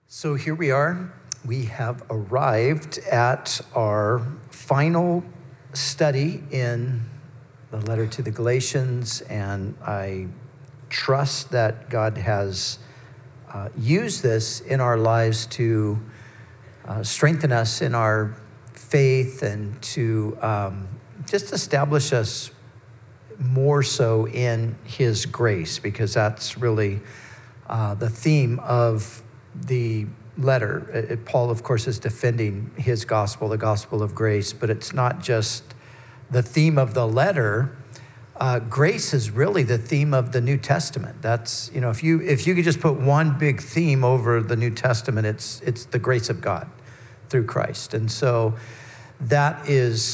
So here we are. We have arrived at our final study in the letter to the Galatians, and I trust that God has used this in our lives to strengthen us in our faith and to just establish us more so in His grace, because that's really the theme of the letter. Paul, of course, is defending his gospel, the gospel of grace, but it's not just the theme of the letter. Grace is really the theme of the New Testament. That's, if you could just put one big theme over the New Testament, it's the grace of God through Christ. And so that is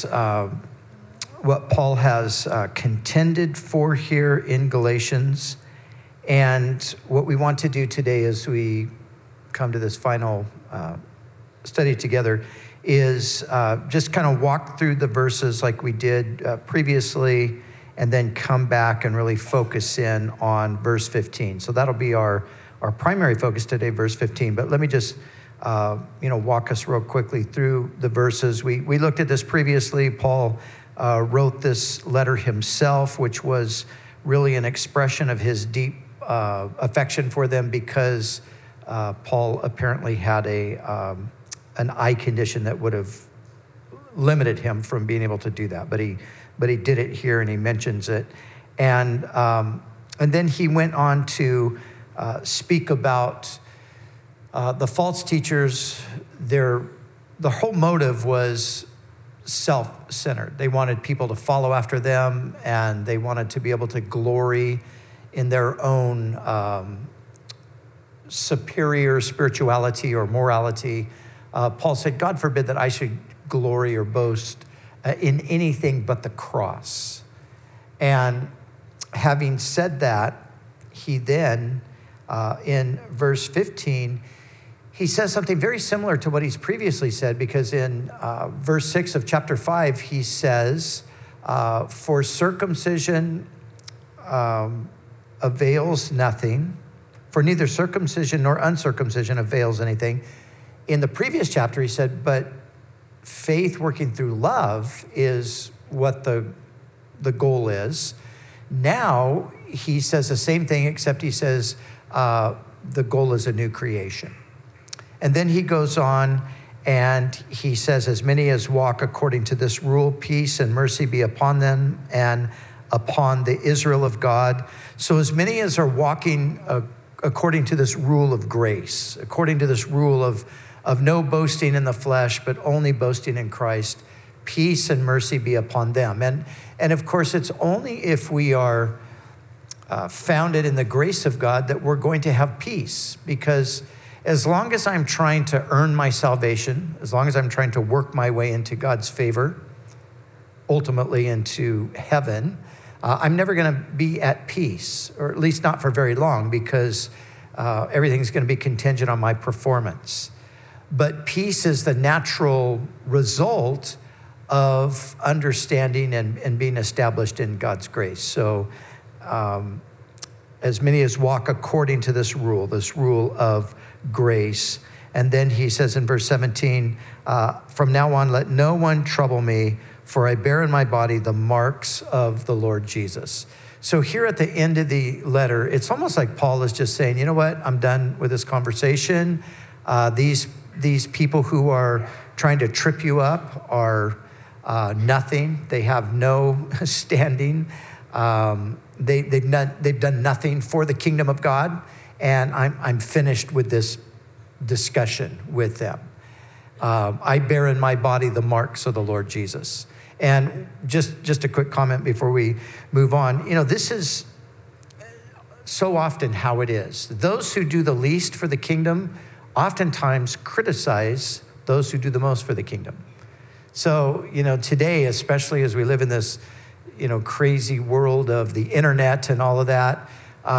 what Paul has contended for here in Galatians. And what we want to do today as we come to this final study together is just kind of walk through the verses like we did previously, and then come back and really focus in on verse 15. So that'll be our primary focus today, verse 15. But let me just walk us real quickly through the verses. We looked at this previously. Paul wrote this letter himself, which was really an expression of his deep affection for them, because Paul apparently had an eye condition that would have limited him from being able to do that. But he did it here, and he mentions it. And then he went on to speak about the false teachers. The whole motive was self-centered. They wanted people to follow after them, and they wanted to be able to glory in their own superior spirituality or morality. Paul said, God forbid that I should glory or boast in anything but the cross. And having said that, he then, in verse 15, he says something very similar to what he's previously said, because in verse 6 of chapter 5, he says, for circumcision avails nothing, for neither circumcision nor uncircumcision avails anything. In the previous chapter, he said, but faith working through love is what the goal is. Now, he says the same thing, except he says the goal is a new creation. And then he goes on and he says, as many as walk according to this rule, peace and mercy be upon them and upon the Israel of God. So as many as are walking according to this rule of grace, according to this rule of no boasting in the flesh, but only boasting in Christ, peace and mercy be upon them. And of course, it's only if we are founded in the grace of God that we're going to have peace, because as long as I'm trying to earn my salvation, as long as I'm trying to work my way into God's favor, ultimately into heaven, I'm never going to be at peace, or at least not for very long, because everything's going to be contingent on my performance. But peace is the natural result of understanding and being established in God's grace. So as many as walk according to this rule of grace. And then he says in verse 17, from now on, let no one trouble me, for I bear in my body the marks of the Lord Jesus. So here at the end of the letter, it's almost like Paul is just saying, you know what, I'm done with this conversation. These people who are trying to trip you up are nothing. They have no standing. They've done nothing for the kingdom of God, and I'm finished with this discussion with them. I bear in my body the marks of the Lord Jesus. And just a quick comment before we move on. This is so often how it is. Those who do the least for the kingdom oftentimes criticize those who do the most for the kingdom. So, today, especially as we live in this, crazy world of the internet and all of that,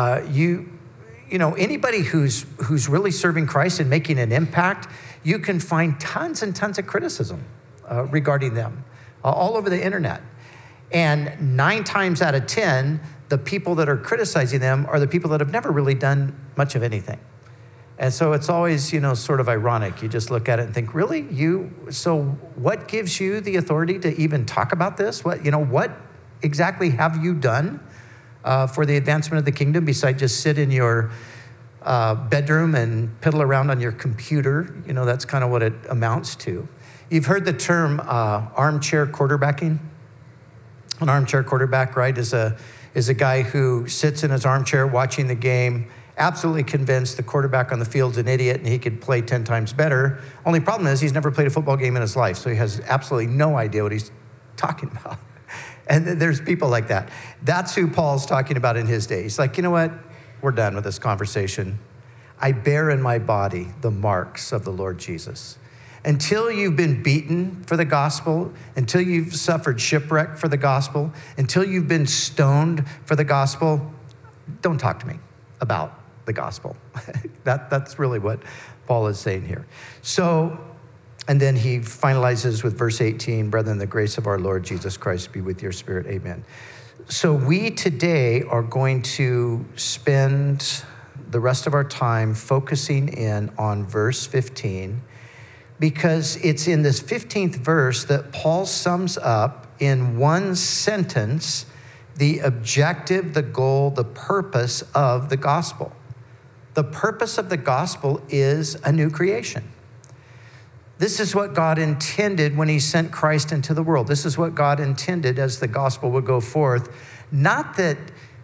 anybody who's really serving Christ and making an impact, you can find tons and tons of criticism regarding them all over the internet. And 9 times out of 10, the people that are criticizing them are the people that have never really done much of anything. And so it's always, sort of ironic. You just look at it and think, really? So what gives you the authority to even talk about this? What exactly have you done for the advancement of the kingdom besides just sit in your bedroom and piddle around on your computer? That's kind of what it amounts to. You've heard the term armchair quarterbacking. An armchair quarterback, right, is a guy who sits in his armchair watching the game, absolutely convinced the quarterback on the field's an idiot and he could play 10 times better. Only problem is he's never played a football game in his life, so he has absolutely no idea what he's talking about. And there's people like that. That's who Paul's talking about in his day. He's like, you know what? We're done with this conversation. I bear in my body the marks of the Lord Jesus. Until you've been beaten for the gospel, until you've suffered shipwreck for the gospel, until you've been stoned for the gospel, don't talk to me about the gospel. That's really what Paul is saying here. So, and then he finalizes with verse 18, brethren, the grace of our Lord Jesus Christ be with your spirit, amen. So we today are going to spend the rest of our time focusing in on verse 15, because it's in this 15th verse that Paul sums up in one sentence the objective, the goal, the purpose of the gospel. The purpose of the gospel is a new creation. This is what God intended when he sent Christ into the world. This is what God intended as the gospel would go forth. Not that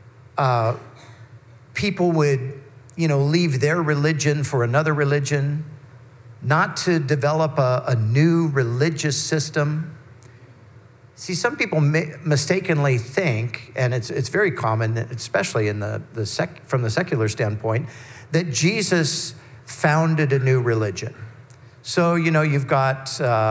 people would, leave their religion for another religion, not to develop a new religious system. See, some people mistakenly think, and it's very common, especially in from the secular standpoint, that Jesus founded a new religion. So, you've got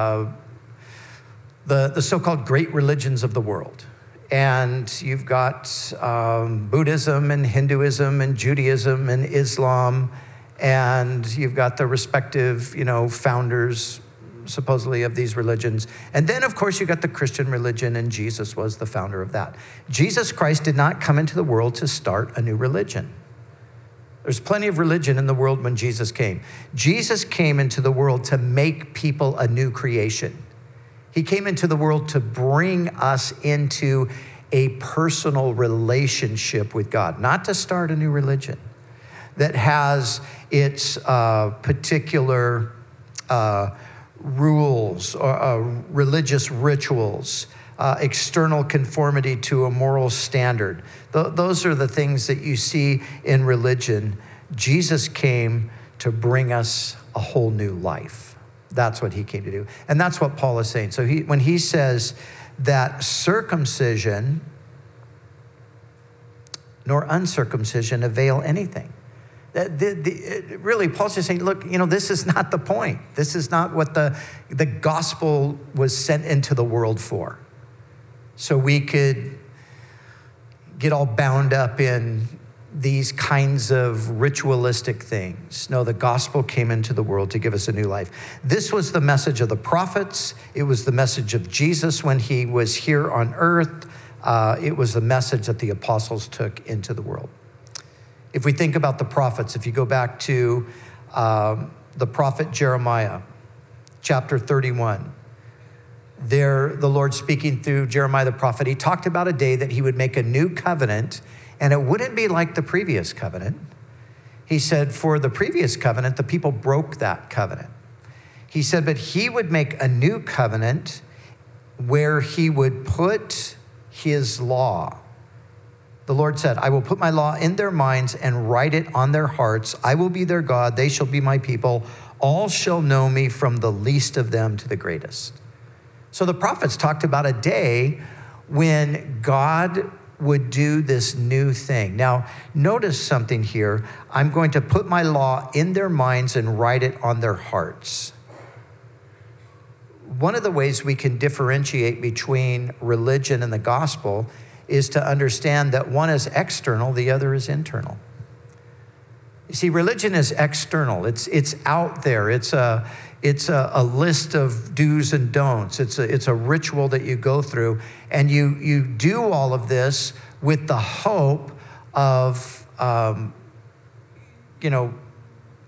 the so-called great religions of the world. And you've got Buddhism and Hinduism and Judaism and Islam. And you've got the respective, founders, supposedly, of these religions. And then, of course, you got the Christian religion, and Jesus was the founder of that. Jesus Christ did not come into the world to start a new religion. There's plenty of religion in the world when Jesus came. Jesus came into the world to make people a new creation. He came into the world to bring us into a personal relationship with God, not to start a new religion that has its particular rules or religious rituals, external conformity to a moral standard. Those are the things that you see in religion. Jesus came to bring us a whole new life. That's what he came to do. And that's what Paul is saying. So when he says that circumcision nor uncircumcision avail anything. Really, Paul's just saying, look, this is not the point. This is not what the gospel was sent into the world for. So we could get all bound up in these kinds of ritualistic things. No, the gospel came into the world to give us a new life. This was the message of the prophets. It was the message of Jesus when he was here on earth. It was the message that the apostles took into the world. If we think about the prophets, if you go back to the prophet Jeremiah, chapter 31, there the Lord speaking through Jeremiah the prophet, he talked about a day that he would make a new covenant, and it wouldn't be like the previous covenant. He said, for the previous covenant, the people broke that covenant. He said, but he would make a new covenant where he would put his law. The Lord said, I will put my law in their minds and write it on their hearts. I will be their God. They shall be my people. All shall know me, from the least of them to the greatest. So the prophets talked about a day when God would do this new thing. Now, notice something here. I'm going to put my law in their minds and write it on their hearts. One of the ways we can differentiate between religion and the gospel is to understand that one is external, the other is internal. You see, religion is external. It's out there. It's a list of do's and don'ts. It's a ritual that you go through, and you do all of this with the hope of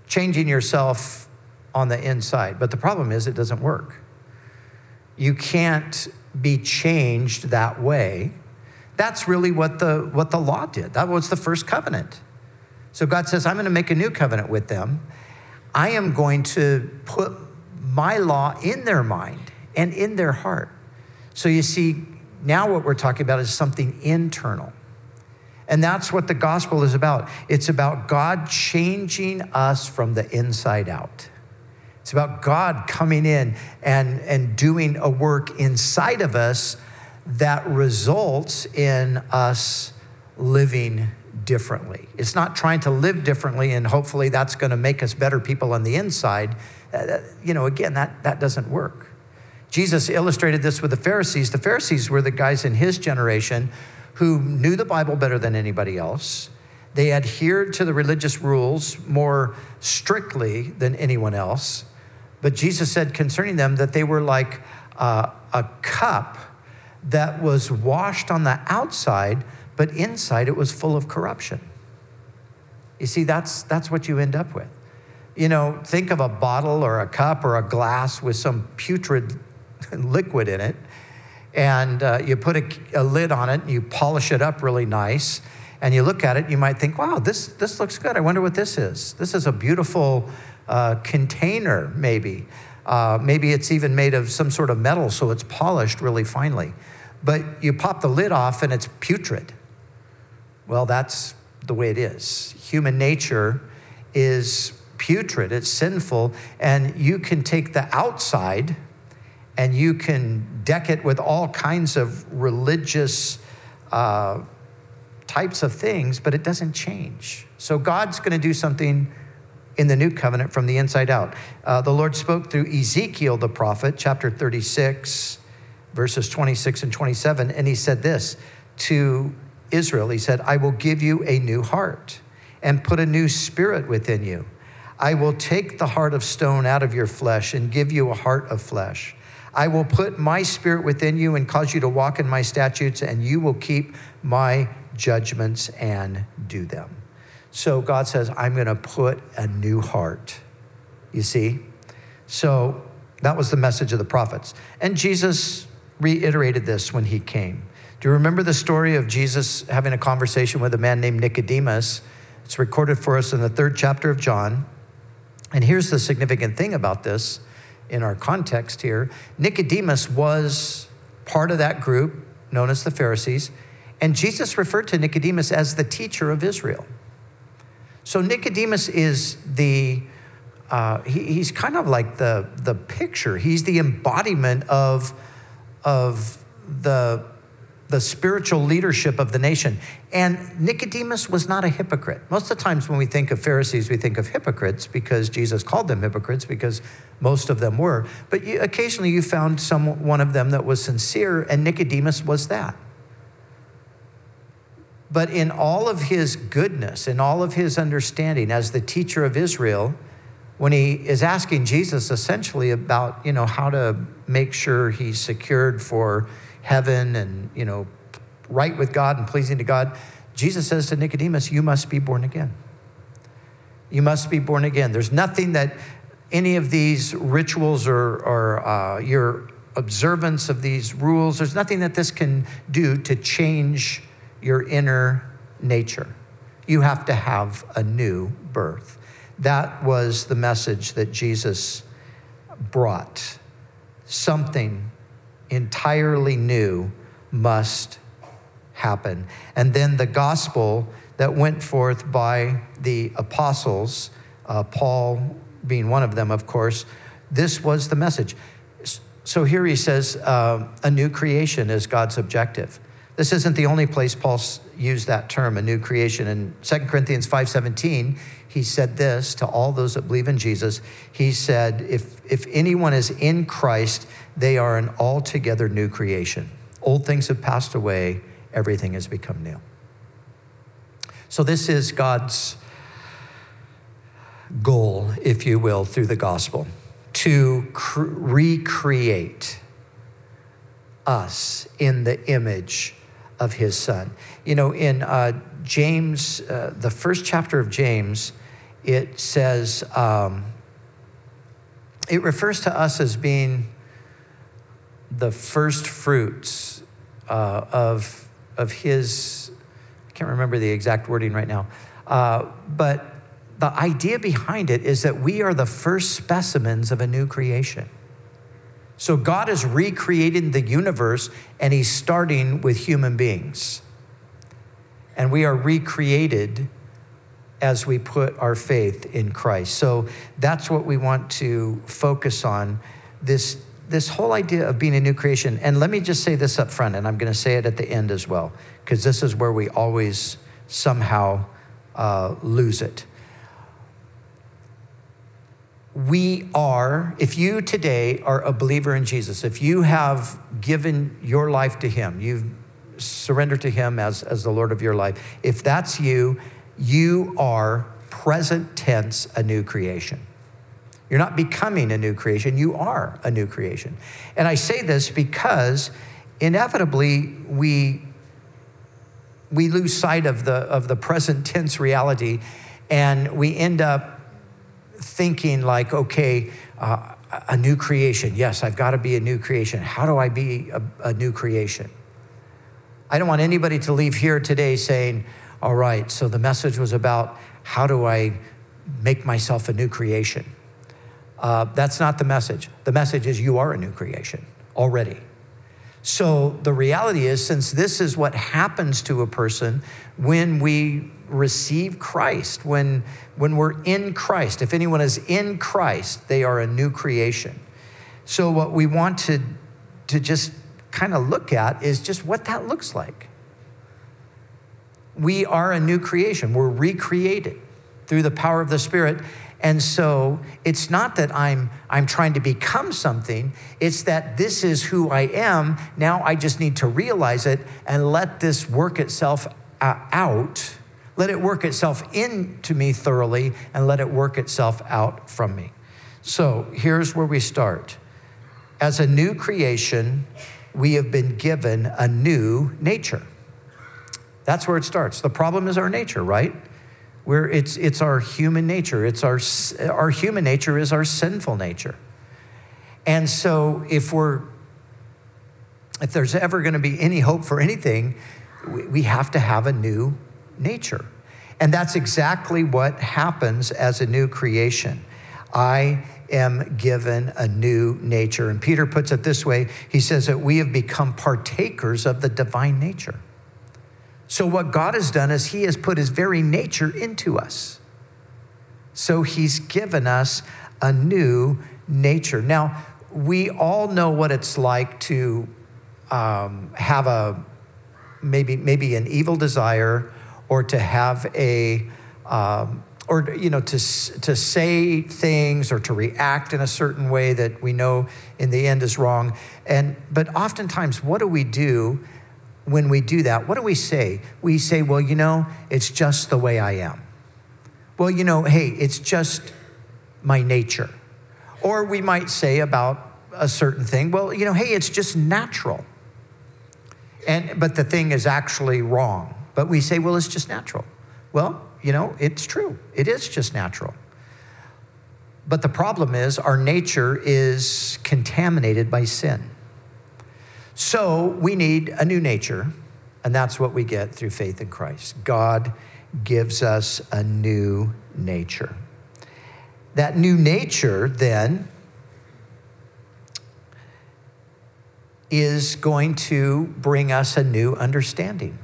changing yourself on the inside. But the problem is it doesn't work. You can't be changed that way. That's really what the law did. That was the first covenant. So God says, I'm going to make a new covenant with them. I am going to put my law in their mind and in their heart. So you see, now what we're talking about is something internal. And that's what the gospel is about. It's about God changing us from the inside out. It's about God coming in and doing a work inside of us that results in us living differently. It's not trying to live differently and hopefully that's going to make us better people on the inside. Again, that doesn't work. Jesus illustrated this with the Pharisees. The Pharisees were the guys in his generation who knew the Bible better than anybody else. They adhered to the religious rules more strictly than anyone else. But Jesus said concerning them that they were like a cup that was washed on the outside, but inside it was full of corruption. You see, that's what you end up with. Think of a bottle or a cup or a glass with some putrid liquid in it, and you put a lid on it, and you polish it up really nice, and you look at it, you might think, wow, this looks good. I wonder what this is. This is a beautiful container, maybe. Maybe it's even made of some sort of metal, so it's polished really finely. But you pop the lid off, and it's putrid. Well, that's the way it is. Human nature is putrid, it's sinful, and you can take the outside and you can deck it with all kinds of religious types of things, but it doesn't change. So God's going to do something in the new covenant from the inside out. The Lord spoke through Ezekiel the prophet, chapter 36, verses 26 and 27, and he said this to Israel. He said, I will give you a new heart and put a new spirit within you. I will take the heart of stone out of your flesh and give you a heart of flesh. I will put my spirit within you and cause you to walk in my statutes, and you will keep my judgments and do them. So God says, I'm going to put a new heart. You see? So that was the message of the prophets. And Jesus reiterated this when he came. Do you remember the story of Jesus having a conversation with a man named Nicodemus? It's recorded for us in the 3rd chapter of John. And here's the significant thing about this in our context here. Nicodemus was part of that group known as the Pharisees, and Jesus referred to Nicodemus as the teacher of Israel. So Nicodemus is he's kind of like the picture. He's the embodiment of the spiritual leadership of the nation. And Nicodemus was not a hypocrite. Most of the times when we think of Pharisees, we think of hypocrites because Jesus called them hypocrites, because most of them were. But occasionally you found one of them that was sincere, and Nicodemus was that. But in all of his goodness, in all of his understanding as the teacher of Israel, when he is asking Jesus essentially about, how to make sure he's secured for heaven and, right with God and pleasing to God, Jesus says to Nicodemus, you must be born again. You must be born again. There's nothing that any of these rituals or your observance of these rules, there's nothing that this can do to change your inner nature. You have to have a new birth. That was the message that Jesus brought. Something entirely new must happen. And then the gospel that went forth by the apostles, Paul being one of them, of course, this was the message. So here he says a new creation is God's objective. This isn't the only place Paul used that term, a new creation. In 2 Corinthians 5:17, he said this to all those that believe in Jesus. He said, if anyone is in Christ, they are an altogether new creation. Old things have passed away, everything has become new. So this is God's goal, if you will, through the gospel, to recreate us in the image of his son. In James, the first chapter of James, it says, it refers to us as being the first fruits of his, I can't remember the exact wording right now, but the idea behind it is that we are the first specimens of a new creation. So God is recreating the universe, and he's starting with human beings. And we are recreated as we put our faith in Christ. So that's what we want to focus on, this whole idea of being a new creation. And let me just say this up front, and I'm going to say it at the end as well, because this is where we always somehow lose it. We are, if you today are a believer in Jesus, if you have given your life to him, you've surrendered to him as the Lord of your life, if that's you, you are present tense a new creation. You're not becoming a new creation, you are a new creation. And I say this because inevitably we lose sight of the present tense reality, and we end up thinking like, okay, a new creation. Yes, I've got to be a new creation. How do I be a new creation? I don't want anybody to leave here today saying, all right, so the message was about how do I make myself a new creation? That's not the message. The message is you are a new creation already. So the reality is, since this is what happens to a person when we receive Christ, when we're in Christ, if anyone is in Christ, they are a new creation. So what we want to just kind of look at is just what that looks like. We are a new creation. We're recreated through the power of the Spirit. And so it's not that I'm trying to become something. It's that this is who I am. Now I just need to realize it and let this work itself out. Let it work itself into me thoroughly, and let it work itself out from me. So here's where we start. As a new creation, we have been given a new nature. That's where it starts. The problem is our nature, right? It's our human nature. Our human nature is our sinful nature. And so if there's ever going to be any hope for anything, we have to have a new nature. And that's exactly what happens as a new creation. I am given a new nature. And Peter puts it this way. He says that we have become partakers of the divine nature. So what God has done is he has put his very nature into us. So he's given us a new nature. Now, we all know what it's like to have maybe an evil desire, or to have to say things or to react in a certain way that we know in the end is wrong. But oftentimes, what do we do when we do that? What do we say? We say, well, it's just the way I am. Well, hey, it's just my nature. Or we might say about a certain thing, well, hey, it's just natural. But the thing is actually wrong. But we say, well, it's just natural. Well, it's true. It is just natural. But the problem is our nature is contaminated by sin. So we need a new nature, and that's what we get through faith in Christ. God gives us a new nature. That new nature, then, is going to bring us a new understanding.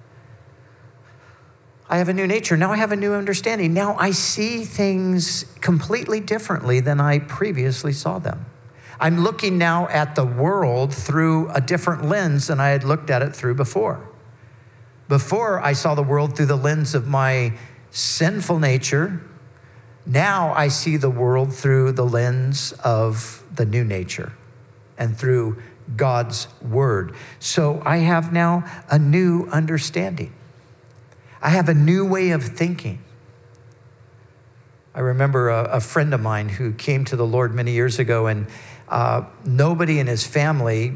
I have a new nature. Now I have a new understanding. Now I see things completely differently than I previously saw them. I'm looking now at the world through a different lens than I had looked at it through before. Before, I saw the world through the lens of my sinful nature. Now I see the world through the lens of the new nature and through God's word. So I have now a new understanding. I have a new way of thinking. I remember a friend of mine who came to the Lord many years ago, and nobody in his family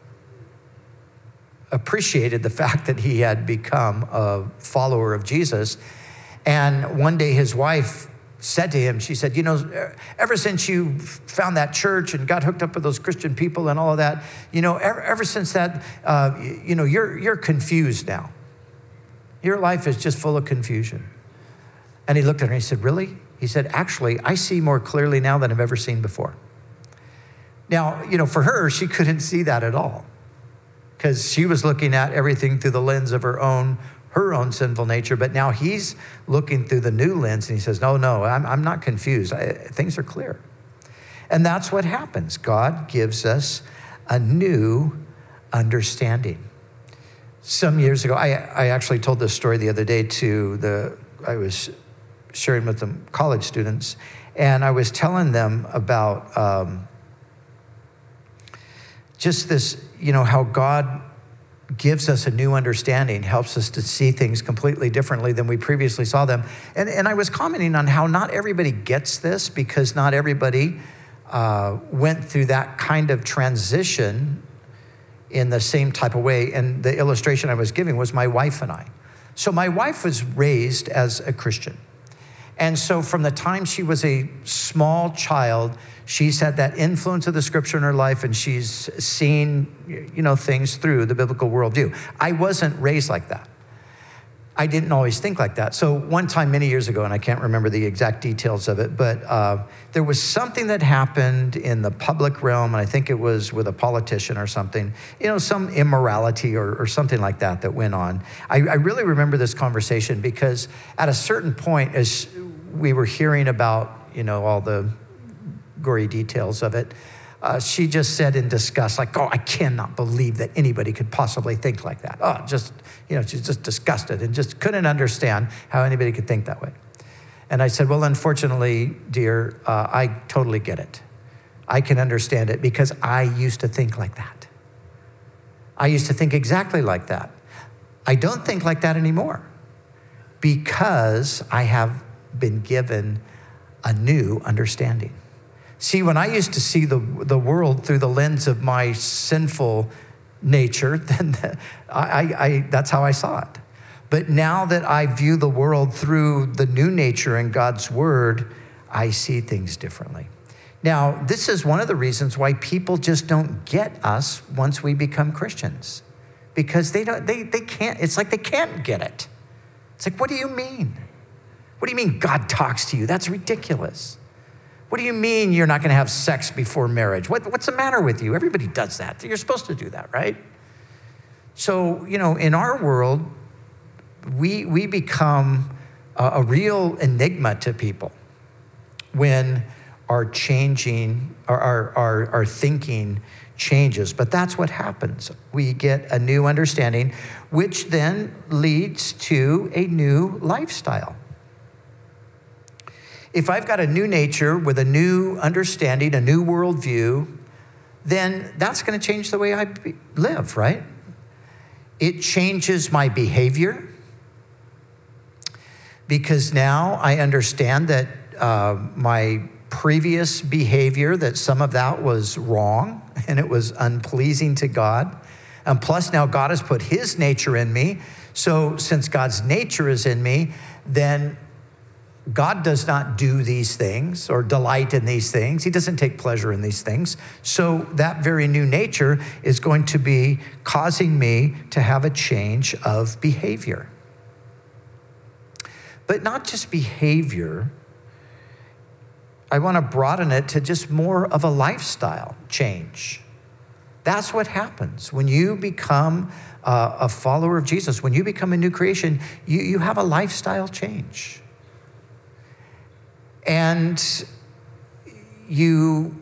appreciated the fact that he had become a follower of Jesus. And one day his wife said to him, she said, ever since you found that church and got hooked up with those Christian people and all of that, ever since that, you're confused now. Your life is just full of confusion. And he looked at her and he said, really? He said, actually, I see more clearly now than I've ever seen before. Now, for her, she couldn't see that at all because she was looking at everything through the lens of her own sinful nature. But now he's looking through the new lens and he says, no, I'm not confused. Things are clear. And that's what happens. God gives us a new understanding. Some years ago, I actually told this story the other day I was sharing with some college students, and I was telling them about just this, how God gives us a new understanding, helps us to see things completely differently than we previously saw them. And I was commenting on how not everybody gets this because not everybody went through that kind of transition in the same type of way. And the illustration I was giving was my wife and I. So my wife was raised as a Christian. And so from the time she was a small child, she's had that influence of the scripture in her life, and she's seen, things through the biblical worldview. I wasn't raised like that. I didn't always think like that. So one time many years ago, and I can't remember the exact details of it, but there was something that happened in the public realm, and I think it was with a politician or something, some immorality or something like that went on. I really remember this conversation because at a certain point, as we were hearing about, all the gory details of it, she just said in disgust, like, I cannot believe that anybody could possibly think like that. She's just disgusted and just couldn't understand how anybody could think that way. And I said, well, unfortunately, dear, I totally get it. I can understand it because I used to think like that. I used to think exactly like that. I don't think like that anymore because I have been given a new understanding. See, when I used to see the world through the lens of my sinful nature, then that's how I saw it. But now that I view the world through the new nature in God's word, I see things differently. Now, this is one of the reasons why people just don't get us once we become Christians, because they can't. It's like they can't get it. It's like, what do you mean? What do you mean God talks to you? That's ridiculous. What do you mean you're not going to have sex before marriage? What's the matter with you? Everybody does that. You're supposed to do that, right? So, in our world, we become a real enigma to people when our thinking changes. But that's what happens. We get a new understanding, which then leads to a new lifestyle. If I've got a new nature with a new understanding, a new worldview, then that's going to change the way I live, right? It changes my behavior because now I understand that my previous behavior, that some of that was wrong and it was unpleasing to God. And plus now God has put his nature in me. So since God's nature is in me, then God does not do these things or delight in these things. He doesn't take pleasure in these things. So that very new nature is going to be causing me to have a change of behavior. But not just behavior. I want to broaden it to just more of a lifestyle change. That's what happens when you become a follower of Jesus. When you become a new creation, you have a lifestyle change. And you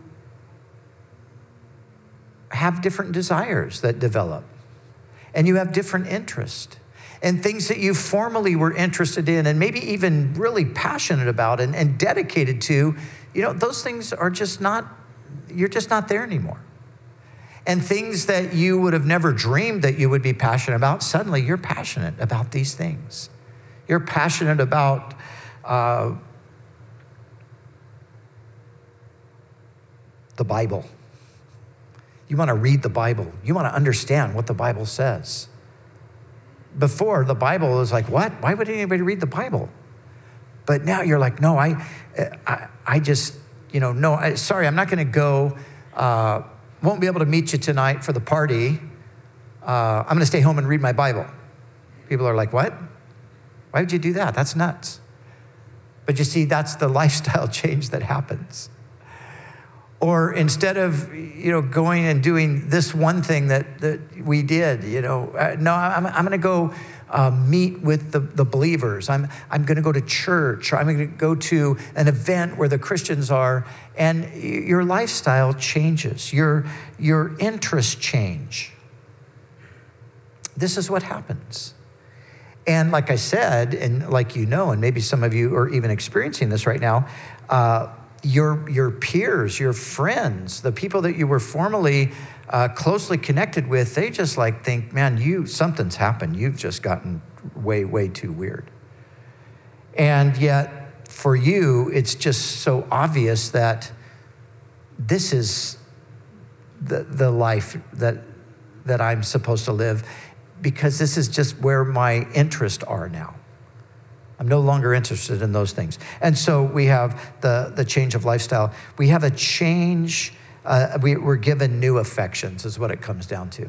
have different desires that develop. And you have different interests. And things that you formerly were interested in and maybe even really passionate about and dedicated to, those things are you're just not there anymore. And things that you would have never dreamed that you would be passionate about, suddenly you're passionate about these things. You're passionate about the Bible. You want to read the Bible. You want to understand what the Bible says. Before, the Bible was like, what? Why would anybody read the Bible? But now you're like, no, I just, no, sorry, I'm not going to go. Won't be able to meet you tonight for the party. I'm going to stay home and read my Bible. People are like, what? Why would you do that? That's nuts. But you see, that's the lifestyle change that happens. Or instead of, going and doing this one thing that we did, no, I'm going to go meet with the believers. I'm going to go to church, or I'm going to go to an event where the Christians are, and your lifestyle changes. Your interests change. This is what happens. And like I said, and like and maybe some of you are even experiencing this right now, your peers, your friends, the people that you were formerly closely connected with, they just think, man, something's happened. You've just gotten way, way too weird. And yet for you, it's just so obvious that this is the life that I'm supposed to live, because this is just where my interests are now. I'm no longer interested in those things. And so we have the change of lifestyle. We have a change. We're given new affections is what it comes down to.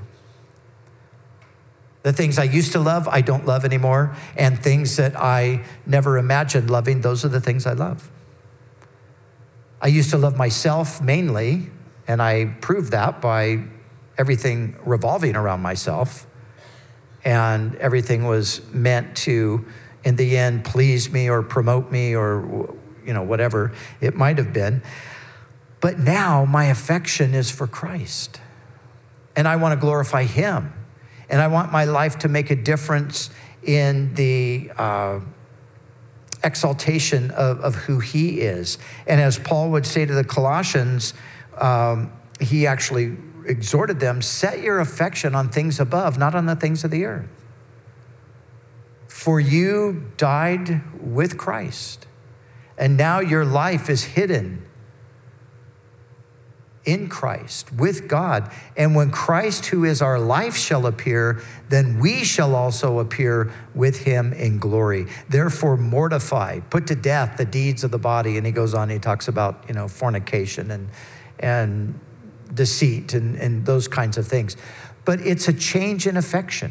The things I used to love, I don't love anymore. And things that I never imagined loving, those are the things I love. I used to love myself mainly, and I proved that by everything revolving around myself. And everything was meant to, in the end, please me or promote me or, whatever it might have been. But now my affection is for Christ. And I want to glorify him. And I want my life to make a difference in the exaltation of who he is. And as Paul would say to the Colossians, he actually exhorted them, set your affection on things above, not on the things of the earth. For you died with Christ, and now your life is hidden in Christ, with God. And when Christ, who is our life, shall appear, then we shall also appear with him in glory. Therefore, mortify, put to death the deeds of the body. And he goes on, he talks about, fornication and deceit and those kinds of things. But it's a change in affection.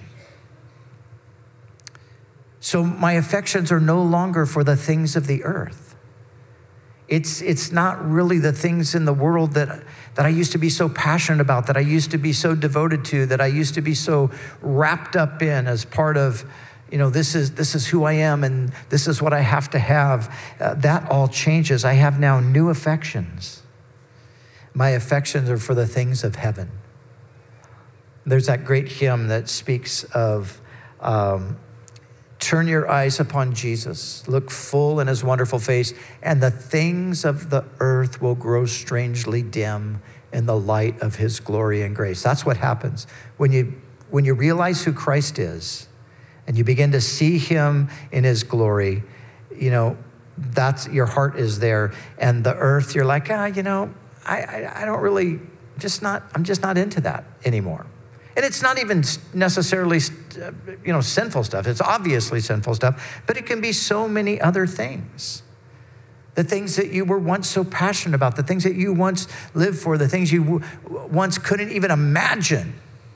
So my affections are no longer for the things of the earth. It's not really the things in the world that I used to be so passionate about, that I used to be so devoted to, that I used to be so wrapped up in as part of, this is who I am and this is what I have to have. That all changes. I have now new affections. My affections are for the things of heaven. There's that great hymn that speaks of, turn your eyes upon Jesus, look full in his wonderful face, and the things of the earth will grow strangely dim in the light of his glory and grace. That's what happens. When you realize who Christ is, and you begin to see him in his glory, that's, your heart is there. And the earth, you're like, I don't really, I'm just not into that anymore. And it's not even necessarily, sinful stuff. It's obviously sinful stuff, but it can be so many other things. The things that you were once so passionate about, the things that you once lived for, the things you once couldn't even imagine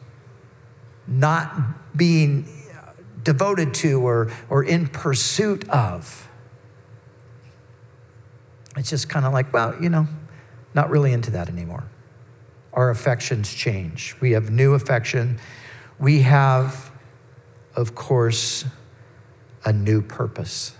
not being devoted to or in pursuit of. It's just kind of like, not really into that anymore. Our affections change. We have new affection. We have, of course, a new purpose.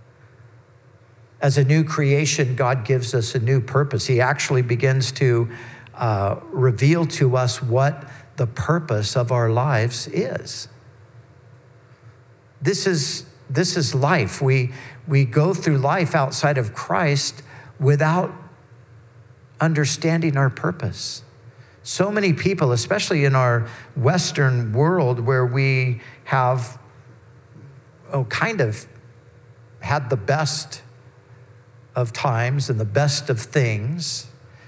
As a new creation, God gives us a new purpose. He actually begins to reveal to us what the purpose of our lives is. This is life. We go through life outside of Christ without understanding our purpose. So many people, especially in our Western world, where we have kind of had the best of times and the best of things.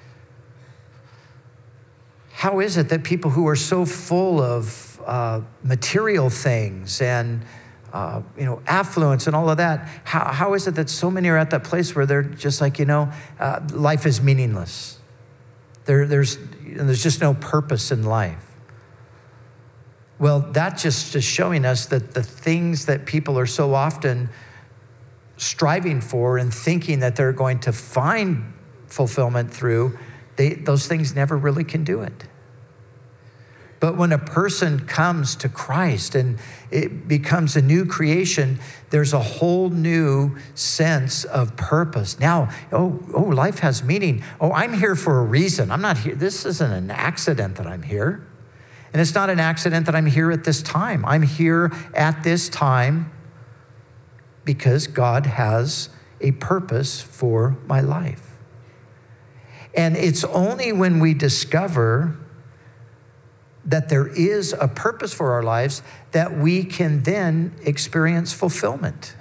How is it that people who are so full of material things and affluence and all of that. How is it that so many are at that place where they're just like, life is meaningless? There's just no purpose in life. Well, that's just showing us that the things that people are so often striving for and thinking that they're going to find fulfillment through, those things never really can do it. But when a person comes to Christ and it becomes a new creation, there's a whole new sense of purpose. Now, life has meaning. I'm here for a reason. I'm not here. This isn't an accident that I'm here. And it's not an accident that I'm here at this time. I'm here at this time because God has a purpose for my life. And it's only when we discover that there is a purpose for our lives that we can then experience fulfillment.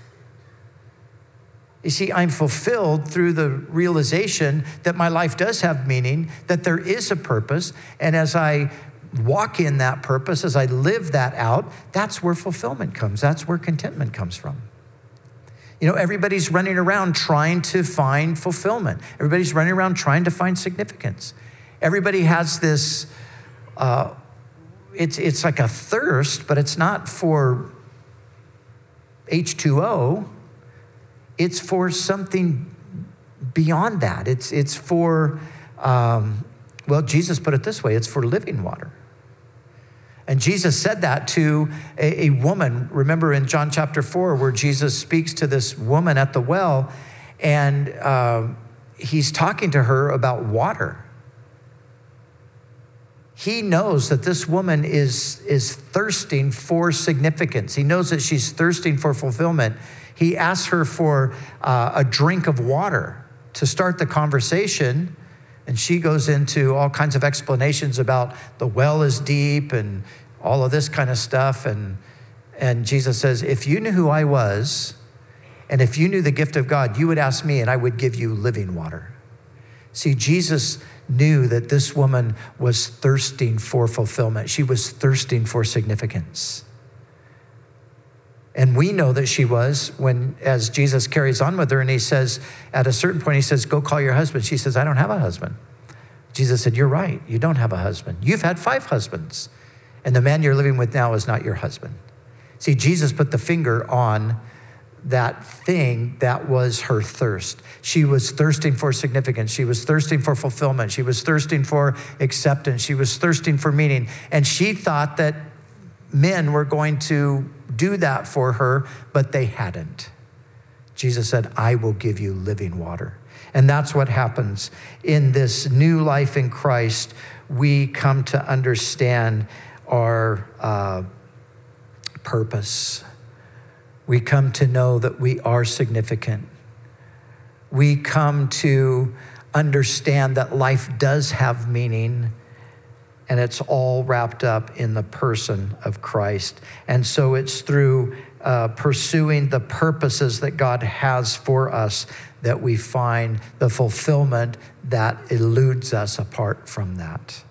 You see, I'm fulfilled through the realization that my life does have meaning, that there is a purpose, and as I walk in that purpose, as I live that out, that's where fulfillment comes. That's where contentment comes from. Everybody's running around trying to find fulfillment. Everybody's running around trying to find significance. Everybody has this, it's like a thirst, but it's not for H2O. It's for something beyond that. It's for, Jesus put it this way, it's for living water. And Jesus said that to a woman. Remember in John chapter 4, where Jesus speaks to this woman at the well, and he's talking to her about water. He knows that this woman is thirsting for significance. He knows that she's thirsting for fulfillment. He asks her for a drink of water to start the conversation. And she goes into all kinds of explanations about the well is deep and all of this kind of stuff. And Jesus says, if you knew who I was, and if you knew the gift of God, you would ask me and I would give you living water. See, Jesus knew that this woman was thirsting for fulfillment. She was thirsting for significance. And we know that she was as Jesus carries on with her and he says, at a certain point, he says, go call your husband. She says, I don't have a husband. Jesus said, you're right. You don't have a husband. You've had 5 husbands. And the man you're living with now is not your husband. See, Jesus put the finger on that thing that was her thirst. She was thirsting for significance. She was thirsting for fulfillment. She was thirsting for acceptance. She was thirsting for meaning. And she thought that men were going to do that for her, but they hadn't. Jesus said, I will give you living water. And that's what happens in this new life in Christ. We come to understand our purpose. We come to know that we are significant. We come to understand that life does have meaning, and it's all wrapped up in the person of Christ. And so it's through pursuing the purposes that God has for us that we find the fulfillment that eludes us apart from that.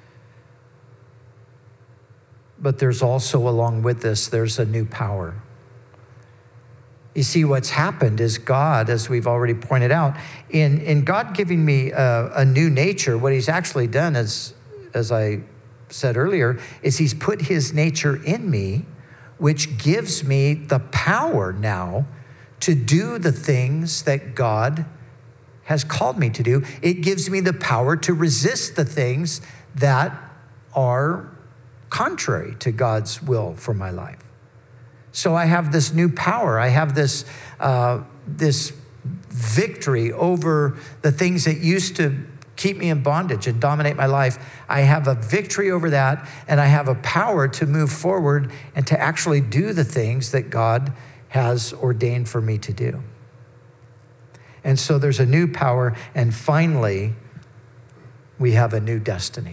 But there's also, along with this, there's a new power. You see, what's happened is God, as we've already pointed out, in God giving me a new nature, what he's actually done is, as I said earlier, is he's put his nature in me, which gives me the power now to do the things that God has called me to do. It gives me the power to resist the things that are contrary to God's will for my life. So I have this new power. I have this victory over the things that used to keep me in bondage and dominate my life. I have a victory over that, and I have a power to move forward and to actually do the things that God has ordained for me to do. And so there's a new power, and finally, we have a new destiny.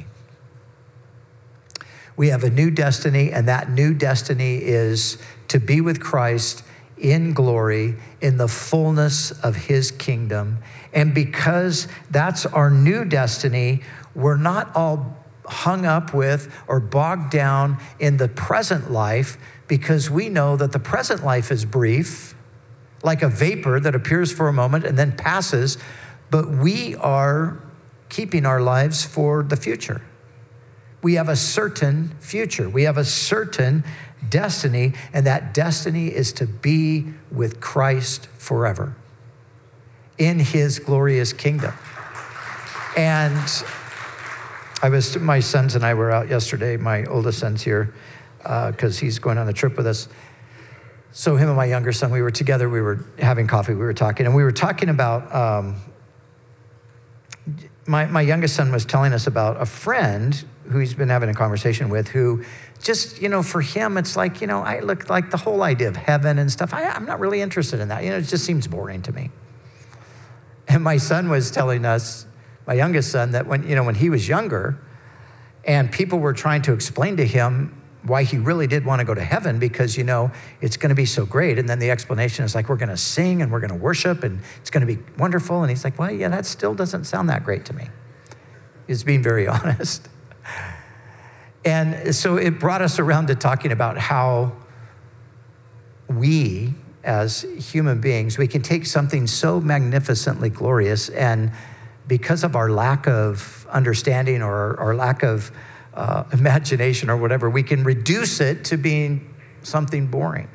We have a new destiny, and that new destiny is to be with Christ in glory, in the fullness of his kingdom. And because that's our new destiny, we're not all hung up with or bogged down in the present life, because we know that the present life is brief, like a vapor that appears for a moment and then passes, but we are keeping our lives for the future. We have a certain future. We have a certain destiny, and that destiny is to be with Christ forever in his glorious kingdom. And my sons and I were out yesterday. My oldest son's here because he's going on a trip with us. So him and my younger son, we were together, we were having coffee, we were talking, and we were talking about, my youngest son was telling us about a friend who he's been having a conversation with, who just, for him, it's like, I look like the whole idea of heaven and stuff, I'm not really interested in that. It just seems boring to me. And my son was telling us, my youngest son, that when he was younger and people were trying to explain to him why he really did want to go to heaven, because, it's going to be so great. And then the explanation is like, we're going to sing and we're going to worship and it's going to be wonderful. And he's like, well, yeah, that still doesn't sound that great to me. He's being very honest. And so it brought us around to talking about how we, as human beings, we can take something so magnificently glorious, and because of our lack of understanding or our lack of imagination or whatever, we can reduce it to being something boring.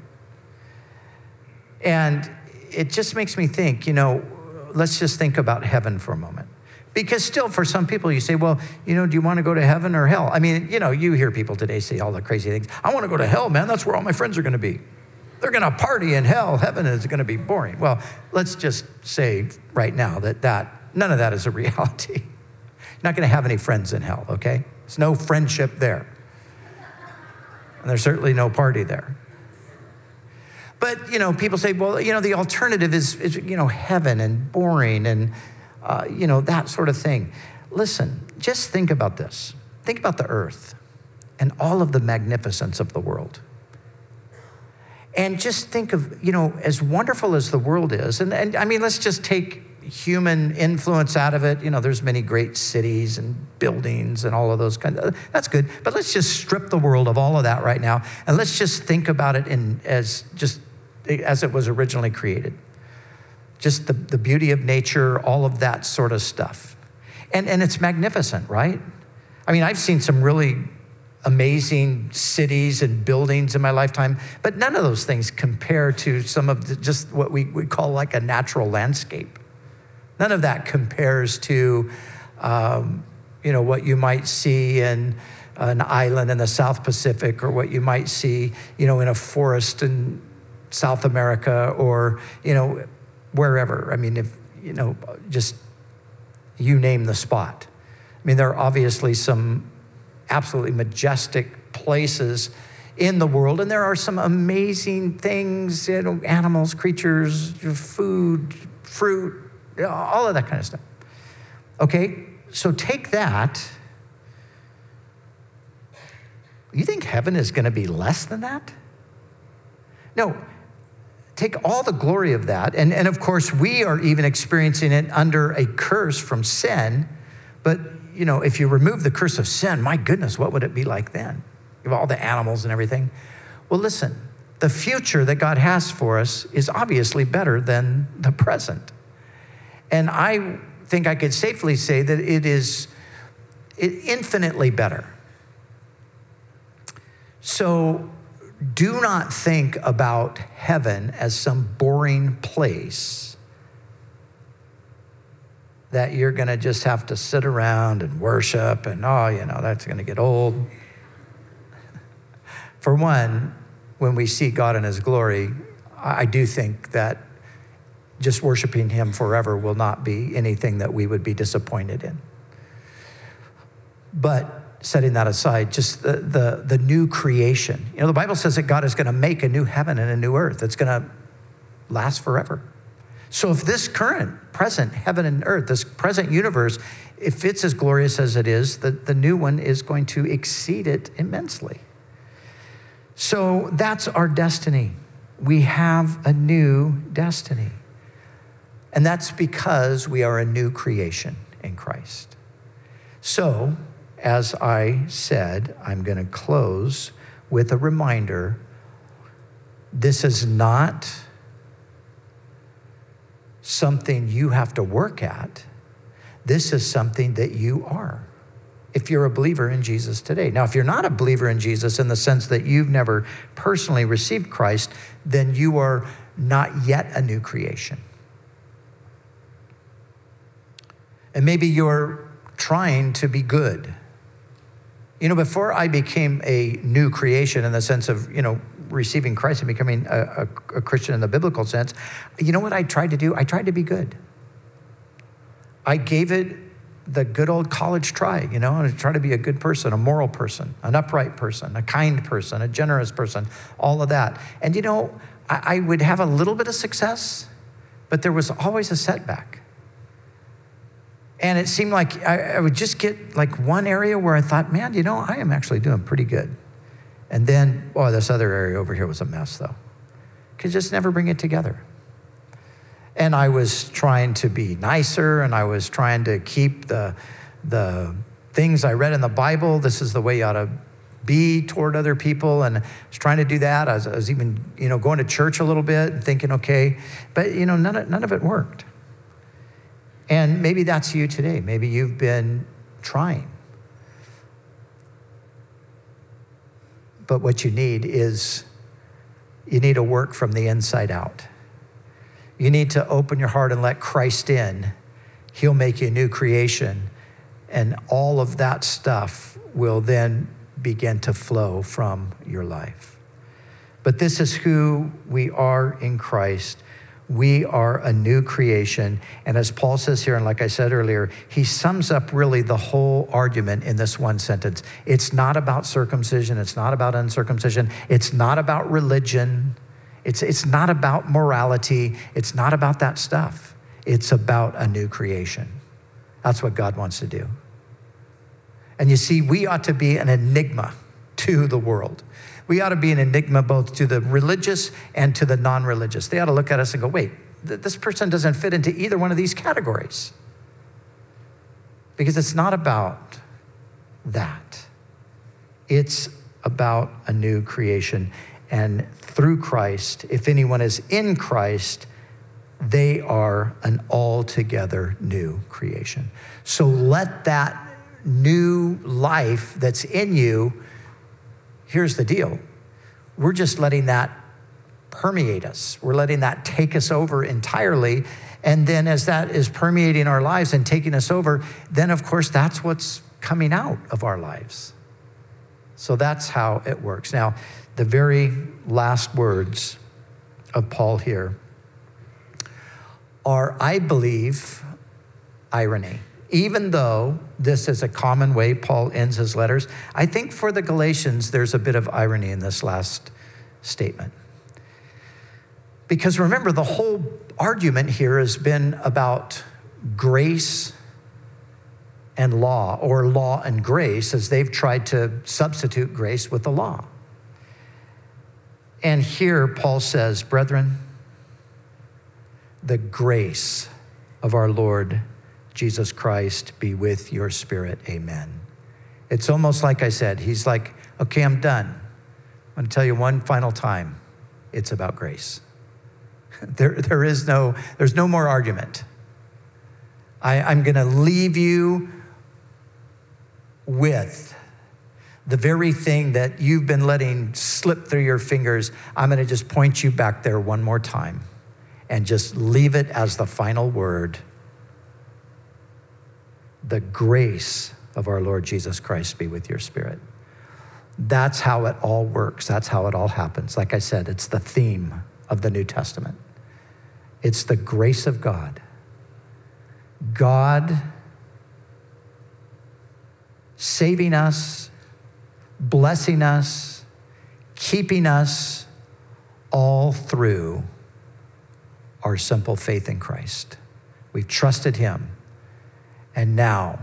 And it just makes me think, let's just think about heaven for a moment. Because still, for some people, you say, well, do you want to go to heaven or hell? I mean, you hear people today say all the crazy things. I want to go to hell, man. That's where all my friends are going to be. They're going to party in hell. Heaven is going to be boring. Well, let's just say right now that none of that is a reality. You're not going to have any friends in hell, okay? There's no friendship there. And there's certainly no party there. But, people say, well, the alternative is heaven and boring and, that sort of thing. Listen, just think about this. Think about the earth and all of the magnificence of the world. And just think of, as wonderful as the world is, and I mean, let's just take human influence out of it. There's many great cities and buildings and all of those kinds of, that's good. But let's just strip the world of all of that right now, and let's just think about it as it was originally created. Just the beauty of nature, all of that sort of stuff. And it's magnificent, right? I mean, I've seen some really amazing cities and buildings in my lifetime, but none of those things compare to some of just what we call like a natural landscape. None of that compares to, what you might see in an island in the South Pacific, or what you might see, in a forest in South America, or, wherever. I mean, if, just you name the spot. I mean, there are obviously some absolutely majestic places in the world, and there are some amazing things, animals, creatures, food, fruit, all of that kind of stuff. Okay, so take that. You think heaven is going to be less than that? No. Take all the glory of that, and of course, we are even experiencing it under a curse from sin, but, if you remove the curse of sin, my goodness, what would it be like then? You have all the animals and everything. Well, listen, the future that God has for us is obviously better than the present. And I think I could safely say that it is infinitely better. So do not think about heaven as some boring place that you're going to just have to sit around and worship and, that's going to get old. For one, when we see God in his glory, I do think that just worshiping him forever will not be anything that we would be disappointed in. But setting that aside, just the new creation. The Bible says that God is going to make a new heaven and a new earth. It's going to last forever. So if this present heaven and earth, this present universe, if it's as glorious as it is, the new one is going to exceed it immensely. So that's our destiny. We have a new destiny. And that's because we are a new creation in Christ. So, as I said, I'm going to close with a reminder. This is not something you have to work at. This is something that you are, if you're a believer in Jesus today. Now, if you're not a believer in Jesus in the sense that you've never personally received Christ, then you are not yet a new creation. And maybe you're trying to be good. Before I became a new creation in the sense of, receiving Christ and becoming a Christian in the biblical sense, you know what I tried to do? I tried to be good. I gave it the good old college try, and try to be a good person, a moral person, an upright person, a kind person, a generous person, all of that. And I would have a little bit of success, but there was always a setback. And it seemed like I would just get like one area where I thought, man, I am actually doing pretty good. And then, this other area over here was a mess though. Could just never bring it together. And I was trying to be nicer, and I was trying to keep the things I read in the Bible. This is the way you ought to be toward other people. And I was trying to do that. I was even, going to church a little bit and thinking, okay. But, none of it worked. And maybe that's you today. Maybe you've been trying. But what you need is, you need to work from the inside out. You need to open your heart and let Christ in. He'll make you a new creation. And all of that stuff will then begin to flow from your life. But this is who we are in Christ. We are a new creation. And as Paul says here, and like I said earlier, he sums up really the whole argument in this one sentence. It's not about circumcision. It's not about uncircumcision. It's not about religion. It's not about morality. It's not about that stuff. It's about a new creation. That's what God wants to do. And you see, we ought to be an enigma to the world. We ought to be an enigma both to the religious and to the non-religious. They ought to look at us and go, wait, this person doesn't fit into either one of these categories. Because it's not about that. It's about a new creation. And through Christ, if anyone is in Christ, they are an altogether new creation. So let that new life that's in you, here's the deal. We're just letting that permeate us. We're letting that take us over entirely. And then as that is permeating our lives and taking us over, then of course that's what's coming out of our lives. So that's how it works. Now, the very last words of Paul here are, I believe, irony. Even though this is a common way Paul ends his letters, I think for the Galatians, there's a bit of irony in this last statement. Because remember, the whole argument here has been about grace and law, or law and grace, as they've tried to substitute grace with the law. And here Paul says, brethren, the grace of our Lord Jesus Christ be with your spirit. Amen. It's almost like I said, he's like, okay, I'm done. I'm going to tell you one final time. It's about grace. There's no more argument. I'm going to leave you with the very thing that you've been letting slip through your fingers. I'm going to just point you back there one more time and just leave it as the final word. The grace of our Lord Jesus Christ be with your spirit. That's how it all works. That's how it all happens. Like I said, it's the theme of the New Testament. It's the grace of God. God saving us, blessing us, keeping us all through our simple faith in Christ. We've trusted him. And now,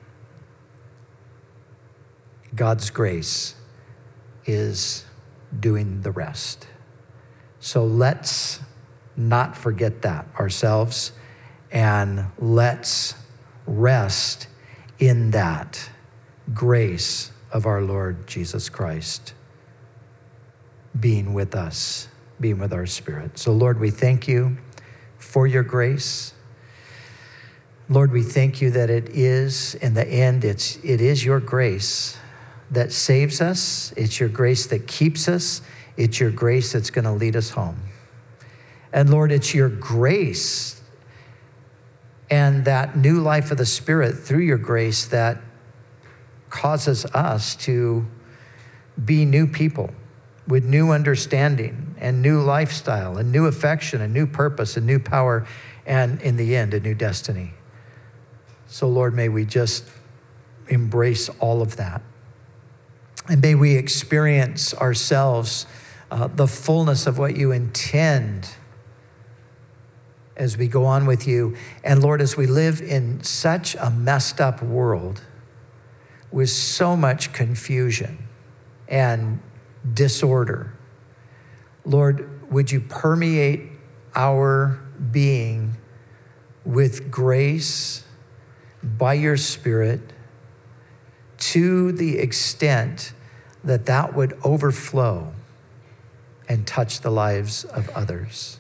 God's grace is doing the rest. So let's not forget that ourselves, and let's rest in that grace of our Lord Jesus Christ being with us, being with our spirit. So Lord, we thank you for your grace. Lord, we thank you that it is, in the end, it is your grace that saves us. It's your grace that keeps us. It's your grace that's going to lead us home. And Lord, it's your grace and that new life of the Spirit through your grace that causes us to be new people with new understanding and new lifestyle and new affection and new purpose and new power and, in the end, a new destiny. So, Lord, may we just embrace all of that. And may we experience ourselves the fullness of what you intend as we go on with you. And Lord, as we live in such a messed up world with so much confusion and disorder, Lord, would you permeate our being with grace by your Spirit to the extent that that would overflow and touch the lives of others.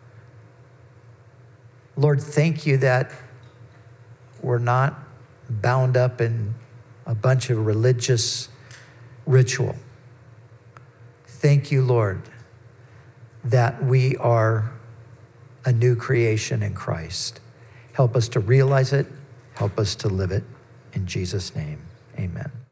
Lord, thank you that we're not bound up in a bunch of religious ritual. Thank you, Lord, that we are a new creation in Christ. Help us to realize it. Help us to live it. In Jesus' name, amen.